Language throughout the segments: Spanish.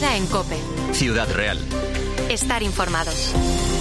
Herrera en COPE. Ciudad Real. Estar informados.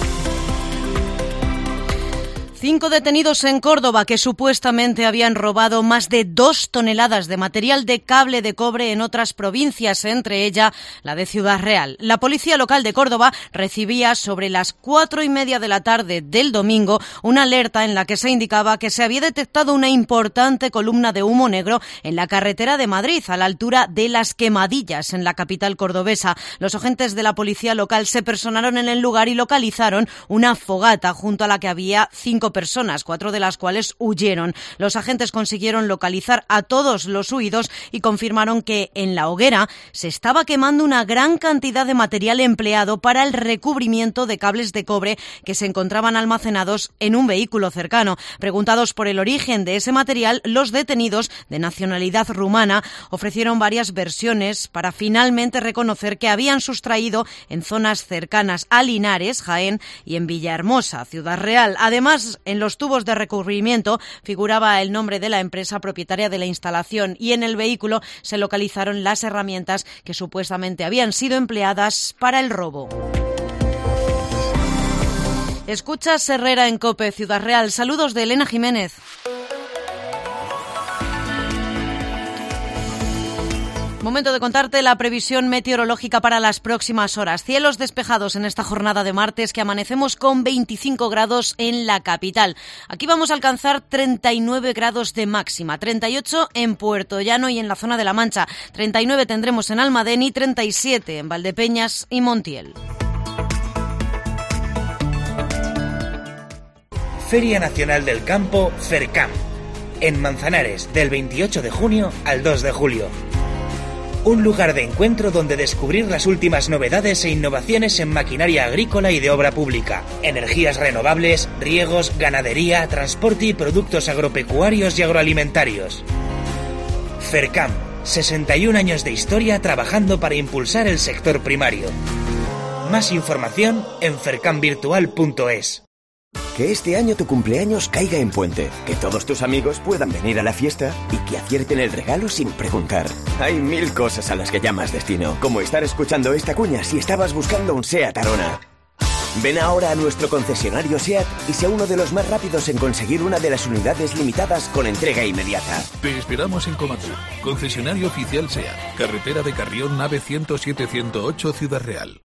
5 detenidos en Córdoba que supuestamente habían robado más de 2 toneladas de material de cable de cobre en otras provincias, entre ellas la de Ciudad Real. La policía local de Córdoba recibía sobre las 4:30 de la tarde del domingo una alerta en la que se indicaba que se había detectado una importante columna de humo negro en la carretera de Madrid, a la altura de Las Quemadillas, en la capital cordobesa. Los agentes de la policía local se personaron en el lugar y localizaron una fogata junto a la que había 5 personas, 4 de las cuales huyeron. Los agentes consiguieron localizar a todos los huidos y confirmaron que en la hoguera se estaba quemando una gran cantidad de material empleado para el recubrimiento de cables de cobre que se encontraban almacenados en un vehículo cercano. Preguntados por el origen de ese material, los detenidos, de nacionalidad rumana, ofrecieron varias versiones para finalmente reconocer que habían sustraído en zonas cercanas a Linares, Jaén, y en Villahermosa, Ciudad Real. Además, en los tubos de recubrimiento figuraba el nombre de la empresa propietaria de la instalación y en el vehículo se localizaron las herramientas que supuestamente habían sido empleadas para el robo. Escuchas Herrera en COPE, Ciudad Real. Saludos de Elena Jiménez. Momento de contarte la previsión meteorológica para las próximas horas. Cielos despejados en esta jornada de martes, que amanecemos con 25 grados en la capital. Aquí vamos a alcanzar 39 grados de máxima, 38 en Puerto Llano y en la zona de La Mancha, 39 tendremos en Almadén y 37 en Valdepeñas y Montiel. Feria Nacional del Campo, FERCAM, en Manzanares, del 28 de junio al 2 de julio. Un lugar de encuentro donde descubrir las últimas novedades e innovaciones en maquinaria agrícola y de obra pública, energías renovables, riegos, ganadería, transporte y productos agropecuarios y agroalimentarios. FERCAM, 61 años de historia trabajando para impulsar el sector primario. Más información en fercamvirtual.es. Que este año tu cumpleaños caiga en puente, que todos tus amigos puedan venir a la fiesta y que acierten el regalo sin preguntar. Hay 1000 cosas a las que llamas destino, como estar escuchando esta cuña si estabas buscando un SEAT Arona. Ven ahora a nuestro concesionario SEAT y sea uno de los más rápidos en conseguir una de las unidades limitadas con entrega inmediata. Te esperamos en Comatur, concesionario oficial SEAT, carretera de Carrión, nave 107-108, Ciudad Real.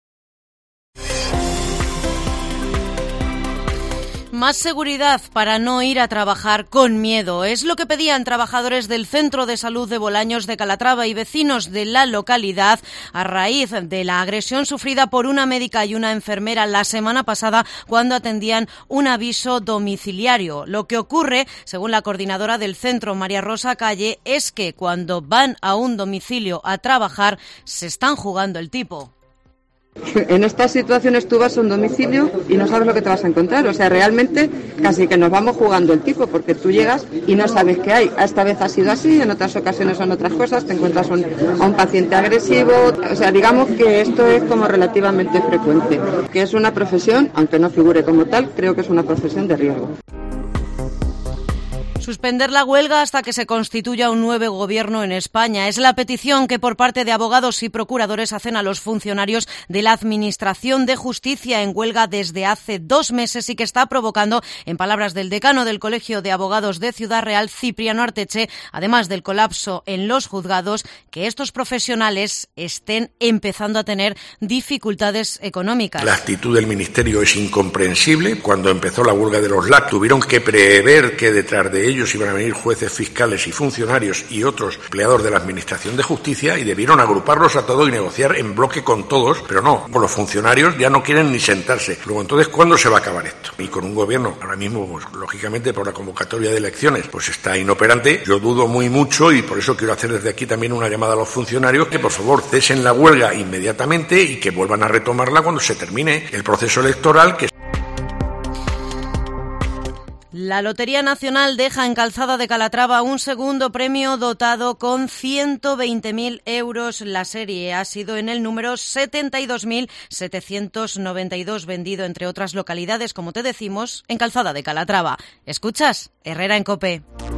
Más seguridad para no ir a trabajar con miedo. Es lo que pedían trabajadores del Centro de Salud de Bolaños de Calatrava y vecinos de la localidad a raíz de la agresión sufrida por una médica y una enfermera la semana pasada cuando atendían un aviso domiciliario. Lo que ocurre, según la coordinadora del centro, María Rosa Calle, es que cuando van a un domicilio a trabajar se están jugando el tipo. En estas situaciones tú vas a un domicilio y no sabes lo que te vas a encontrar. O sea, realmente casi que nos vamos jugando el tipo, porque tú llegas y no sabes qué hay. Esta vez ha sido así, en otras ocasiones son otras cosas. Te encuentras a un paciente agresivo. O sea, digamos que esto es como relativamente frecuente. Que es una profesión, aunque no figure como tal, creo que es una profesión de riesgo. Suspender la huelga hasta que se constituya un nuevo gobierno en España. Es la petición que por parte de abogados y procuradores hacen a los funcionarios de la Administración de Justicia en huelga desde hace 2 meses y que está provocando, en palabras del decano del Colegio de Abogados de Ciudad Real, Cipriano Arteche, además del colapso en los juzgados, que estos profesionales estén empezando a tener dificultades económicas. La actitud del Ministerio es incomprensible. Cuando empezó la huelga de los LAC tuvieron que prever que detrás de ellos iban a venir jueces, fiscales y funcionarios y otros empleados de la Administración de Justicia y debieron agruparlos a todos y negociar en bloque con todos, pero no, con los funcionarios ya no quieren ni sentarse. Luego, entonces, ¿cuándo se va a acabar esto? Y con un gobierno, ahora mismo, pues, lógicamente, por la convocatoria de elecciones, pues está inoperante. Yo dudo muy mucho y por eso quiero hacer desde aquí también una llamada a los funcionarios que, por favor, cesen la huelga inmediatamente y que vuelvan a retomarla cuando se termine el proceso electoral que... La Lotería Nacional deja en Calzada de Calatrava un segundo premio dotado con 120.000 euros. La serie ha sido en el número 72.792, vendido entre otras localidades, como te decimos, en Calzada de Calatrava. ¿Escuchas? Herrera en COPE.